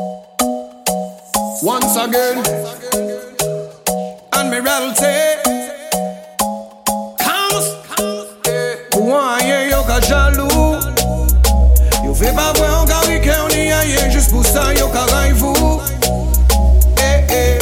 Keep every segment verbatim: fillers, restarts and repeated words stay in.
Once again, and me reality. Moyen yo ka jaloux. Yo fait pas vrai on ka rique on y aille. Juste pour ça yo ka raivou. Eh eh.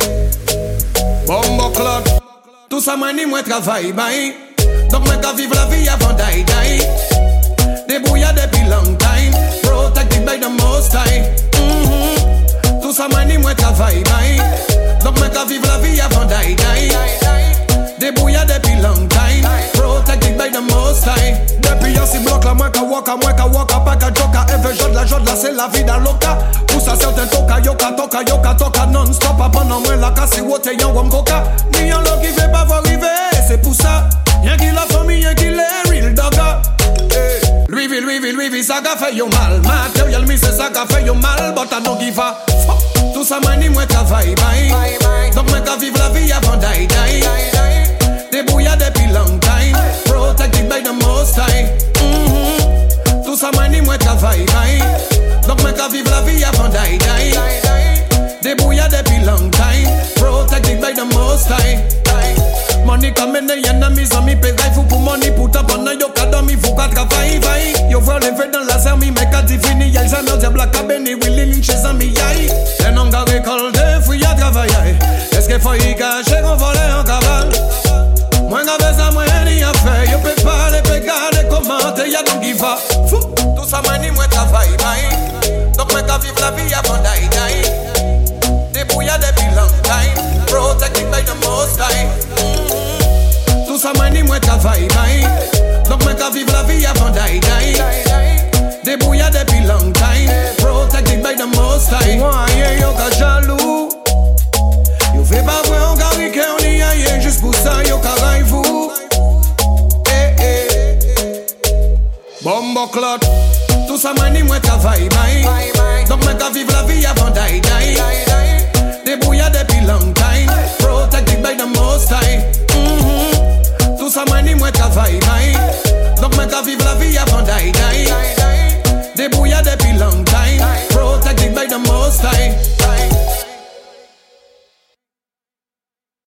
Bombo clot. Tout ça mani moi travail bye. Donc moi ka vivre la vie avant die die. Débrouillard depuis long time. Protected by the most high. Mm-hmm. Tout ça mani moi travail bye. Donc moi ka vivre la vie avant die die. Débrouillard depuis long time. Protected by the most high. Depuis y'a si bloc la moi ka waka, moi ka waka, pas ka joka. Ever jod la jod la c'est la vie dans loca. Pour ça certains toka, yoka, toka, yoka, toka non-stop. Pendant moi la casse, wote y'en wam coca. Ni y'en l'eau qui fait pas voir arriver, c'est pour ça. Y'en qui la famille, y'en qui les real dogga. Louis V, Louis V, Louis V, ça ka fait yo mal. Material me c'est ça ka fait yo mal. But I don't give a fuck. Tout ça mani moi travail, bye. Donc moi ka vivre la vie avant die die. Débrouillard depuis long time. Protected by the most high. Mm-hmm. Tout ça mani moi travail, bye. Donc moi ka vivre la vie avant die die. Débrouillard depuis long time. Protected by the most high. Money coming in y'en a mis amis paye fou pour money pour ta bonne yo ka dormi fou ka travail vai. Yo voit lever dans la serre mi mais ka divini y'a jamais diable la cabine Willy Lynch chez ami yai. Les noms ka récolter fou y'a travailler. Est-ce que faut y cacher qu'on vole en cavale? Moi nga besoin moi ni a fait. Yo peut pas les pégarder commenter y'a donc give a. Tout ça mani moi travail vai. Donc moi ka vivre la vie avant die die. Débrouillard depuis long time. Protected by the most high. Tout ça mani moi travail bye. Donc moi ka vivre la vie avant die die. Débrouillard depuis long time. Protected by the most high. Moyen yo ka jaloux. Yo fait pas vrai on ka rique on y aille. Juste pour ça yo ka raivou. Eh eh. Bombo clot. Tout ça mani moi travail bye. Donc moi ka vivre la vie avant die die. Débrouillard depuis long time. Protected by the most high. Mm-hmm. Tout ça mani moi travail bye. Donc moi ka vivre la vie avant die die. Débrouillard depuis long time. Protected by the most high.